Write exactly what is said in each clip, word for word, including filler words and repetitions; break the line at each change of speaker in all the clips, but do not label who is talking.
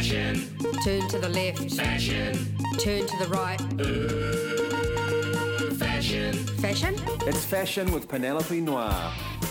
Fashion.
Turn to the left.
Fashion.
Turn to the right.
Ooh, fashion.
Fashion?
It's Fashion with Penelope Noir.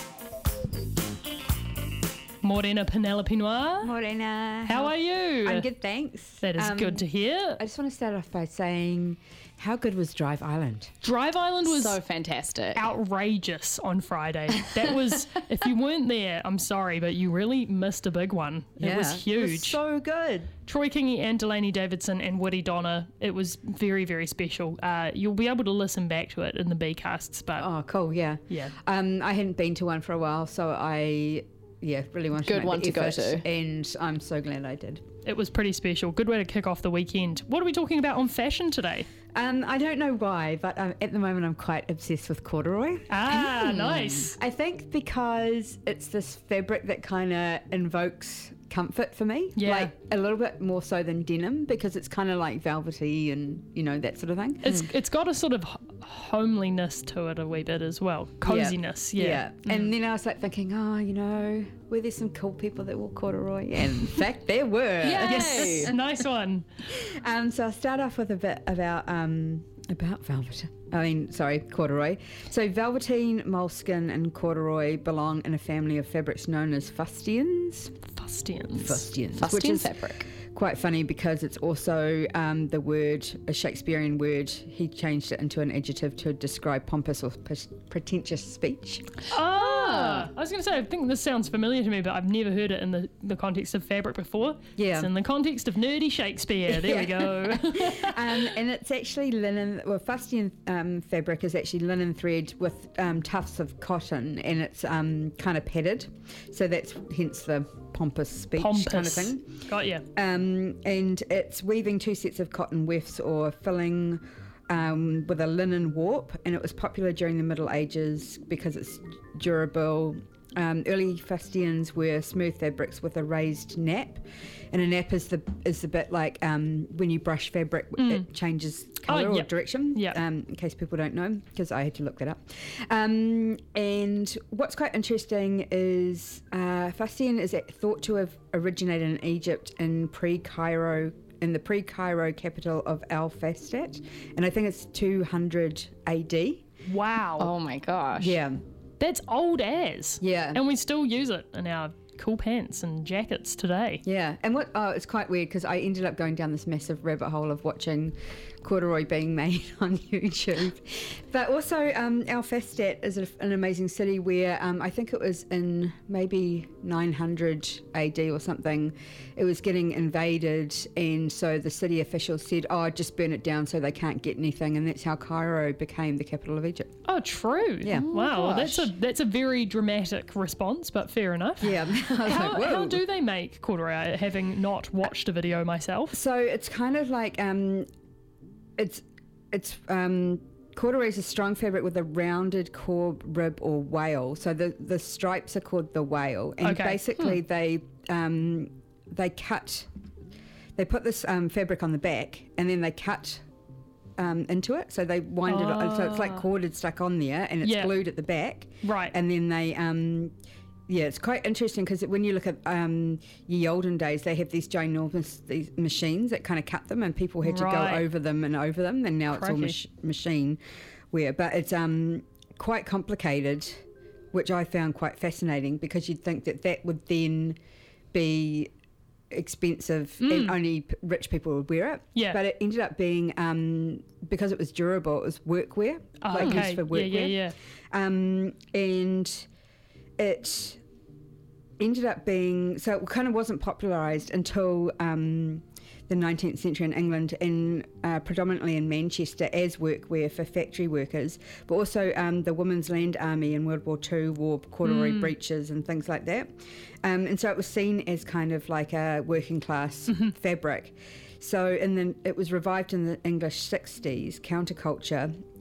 Morena Penelope Noir.
Morena.
How are you?
I'm good, thanks.
That is
Um,
good to hear.
I just want to start off by saying, how good was Drive Island?
Drive Island was
So fantastic.
outrageous on Friday. That was, if you weren't there, I'm sorry, but you really missed a big one. It was huge.
It was so good.
Troy Kingy and Delaney Davidson and Woody Donna. It was very, very special. Uh, you'll be able to listen back to it in the B-casts, but
Oh, cool, yeah.
yeah.
Um, I hadn't been to one for a while, so I, yeah, really wanted
Good
to make
one
the
to go
effort,
to.
and I'm so glad I did.
It was pretty special. Good way to kick off the weekend. What are we talking about on fashion today?
Um, I don't know why, but um, at the moment I'm quite obsessed with corduroy.
Ah, nice.
I think because it's this fabric that kind of invokes comfort for me.
Yeah.
Like a little bit more so than denim, because it's kind of like velvety and, you know, that sort of thing.
It's It's got a sort of h- homeliness to it a wee bit as well. Coziness, yeah.
And then I was like thinking, oh, you know, were there some cool people that wore corduroy? And in fact, there were.
Yes, nice one.
Um, so I'll start off with a bit about um, about velvet. I mean, sorry, corduroy. So velveteen, moleskin, and corduroy belong in a family of fabrics known as fustians.
Fustians.
Fustians, which
Fustian
is
fabric.
quite funny because it's also um, the word, a Shakespearean word. He changed it into an adjective to describe pompous or p- pretentious speech.
Ah, I was going to say, I think this sounds familiar to me, but I've never heard it in the, the context of fabric before.
Yeah.
It's in the context of nerdy Shakespeare. There we go.
um, and it's actually linen, well, fustian um, fabric is actually linen thread with um, tufts of cotton, and it's um, kind of padded. So that's hence the pompous speech
Pompous.
kind of thing.
Got you.
Um, and it's weaving two sets of cotton wefts or filling um, with a linen warp, and it was popular during the Middle Ages because it's durable. Um, early fustians were smooth fabrics with a raised nap, and a nap is the is the bit like um, when you brush fabric, it changes colour
Oh,
or
yep.
direction.
Yep.
Um, in case people don't know, because I had to look that up. Um, and what's quite interesting is uh, fustian is thought to have originated in Egypt in pre-Cairo. In the pre-Cairo capital of Al-Fastat, and I think it's two hundred A D.
Wow.
Oh my gosh.
Yeah,
That's old as.
yeah,
And we still use it in our cool pants and jackets today.
yeah. And what? Oh, it's quite weird because I ended up going down this massive rabbit hole of watching corduroy being made on YouTube. But also, um, Al-Fastat is a, an amazing city where um, I think it was in maybe nine hundred A D or something. It was getting invaded, and so the city officials said, "Oh, just burn it down so they can't get anything," and that's how Cairo became the capital of Egypt.
Oh, true.
Yeah. Oh
Wow. Well, that's a
gosh.
that's a very dramatic response, but fair enough.
Yeah, I was
How,
like, whoa.
how do they make corduroy, having not watched a video myself?
So it's kind of like um, it's it's um, corduroy is a strong fabric with a rounded core rib or wale. So the the stripes are called the wale, and
Okay.
basically they um, they cut they put this um, fabric on the back, and then they cut. Um, into it, so they wind it up, so it's like corded stuck on there, and it's
Yeah.
glued at the back,
Right.
and then they um, yeah, it's quite interesting because when you look at um, ye olden days, they have these ginormous these machines that kind of cut them, and people had to
Right.
go over them and over them, and now it's all
Crikey.
mach- machine wear. But it's um, quite complicated, which I found quite fascinating because you'd think that that would then be expensive and only p- rich people would wear it.
Yeah.
But it ended up being, um, because it was durable, it was workwear,
Oh,
like
okay.
used for
Yeah,
workwear.
yeah, yeah.
Um, and it ended up being, so it kind of wasn't popularised until um, the nineteenth century in England, and uh, predominantly in Manchester as workwear for factory workers, but also um, the Women's Land Army in World War Two wore corduroy
Mm.
breeches and things like that. Um, and so it was seen as kind of like a working class
Mm-hmm.
fabric. So and then it was revived in the English sixties, counterculture,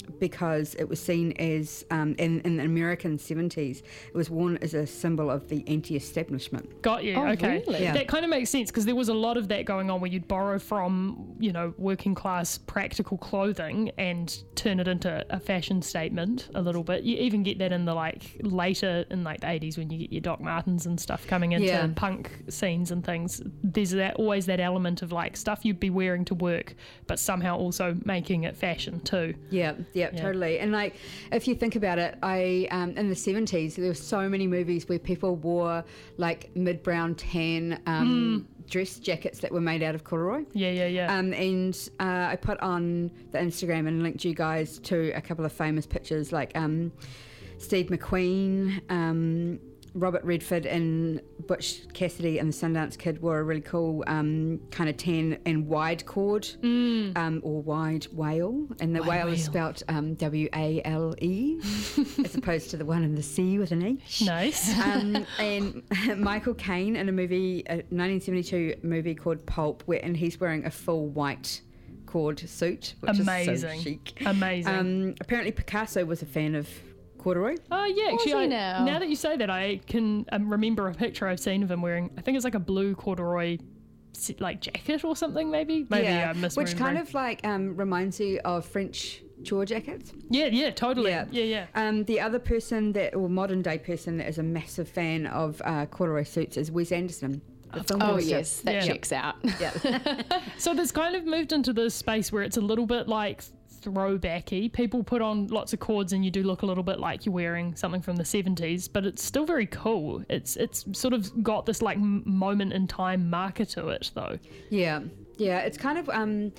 because it was seen as, um, in, in the American seventies, it was worn as a symbol of the anti-establishment.
Got you.
Oh,
Okay.
really?
Yeah.
That kind of makes sense because there was a lot of that going on where you'd borrow from, you know, working class practical clothing and turn it into a fashion statement a little bit. You even get that in the like later in like the eighties when you get your Doc Martens and stuff coming into
Yeah.
punk scenes and things. There's that always that element of like stuff you'd be wearing to work, but somehow also making it fashion too.
Yeah, yeah,
Yeah.
totally. And like, if you think about it, I um, in the seventies there were so many movies where people wore like mid-brown tan um, dress jackets that were made out of corduroy.
Yeah, yeah, yeah.
Um, and uh, I put on the Instagram and linked you guys to a couple of famous pictures, like um, Steve McQueen, um, Robert Redford, and Butch Cassidy and the Sundance Kid wore a really cool um, kind of tan and wide cord,
Mm.
um, or wide whale, and the whale is
whale.
spelt um, W A L E, as opposed to the one in the sea with an H.
Nice.
Um, and Michael Caine in a movie, a nineteen seventy-two movie called Pulp, where and he's wearing a full white cord suit, which
Amazing.
is so chic.
Amazing.
Um, apparently, Picasso was a fan of corduroy.
Oh yeah,
Was
actually,
he
I,
now?
now that you say that, I can um, remember a picture I've seen of him wearing. I think it's like a blue corduroy, s- like jacket or something. Maybe, maybe
yeah,
I'm misremembering.
which kind of like um, reminds you of French chore jackets.
yeah, yeah, totally.
Yeah.
Yeah, yeah. yeah.
Um, the other person that, or modern day person that is a massive fan of uh, corduroy suits is Wes Anderson. The film
Oh,
producer.
yes, that
Yeah.
checks out.
Yeah.
So there's kind of moved into this space where it's a little bit like throwbacky. People put on lots of cords and you do look a little bit like you're wearing something from the seventies, but it's still very cool. It's it's sort of got this like m- moment in time marker to it though.
Yeah, yeah. It's kind of um,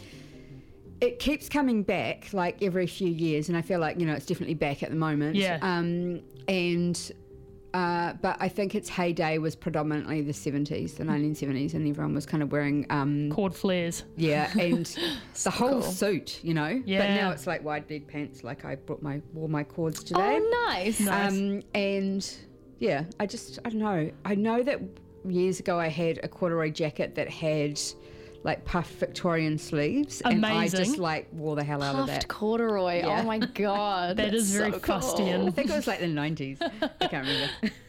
it keeps coming back like every few years, and I feel like you know it's definitely back at the moment.
Yeah.
Um, and uh, but I think its heyday was predominantly the seventies, the nineteen seventies, and everyone was kind of wearing um,
Cord flares.
yeah, and the whole
cool.
suit, you know. But
Yeah.
now it's like wide leg pants. Like I brought my wore my cords today.
Oh, nice.
Nice.
Um, and yeah, I just, I don't know. I know that years ago I had a corduroy jacket that had like puffed Victorian sleeves. And I
Amazing.
just like wore the hell out of
Puffed
that.
corduroy.
Yeah.
Oh my god.
That
that's
is very
so cool.
fustian.
I think it was like the nineties. I can't remember.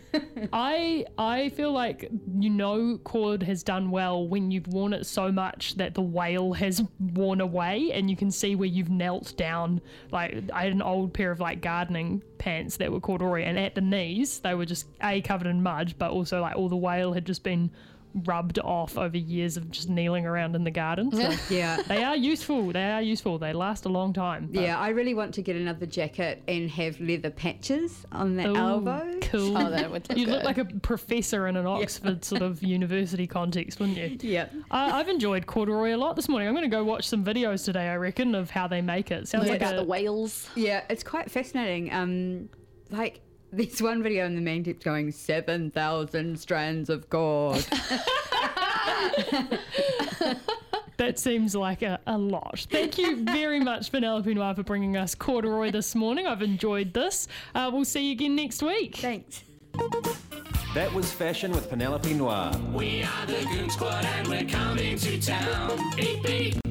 I I feel like you know cord has done well when you've worn it so much that the whale has worn away and you can see where you've knelt down. Like I had an old pair of like gardening pants that were corduroy and at the knees they were just A, covered in mud, but also like all the whale had just been rubbed off over years of just kneeling around in the garden. So
Yeah.
they are useful. They are useful. They last a long time. but-
Yeah, I really want to get another jacket and have leather patches on the
Ooh,
elbows.
Cool.
Oh, that would look
You look
good.
like a professor in an Oxford sort of university context, wouldn't you?
Yeah.
I, I've enjoyed corduroy a lot this morning. I'm going to go watch some videos today, I reckon, of how they make it. Sounds
What
like
about
a,
the whales?
Yeah, it's quite fascinating. Um, like this one video and the man keeps going seven thousand strands of cord.
that seems like a, a lot. Thank you very much, Penelope Noir, for bringing us corduroy this morning. I've enjoyed this. Uh, we'll see you again next week.
Thanks.
That was Fashion with Penelope Noir.
We are the Goon Squad and we're coming to town. Beep beep.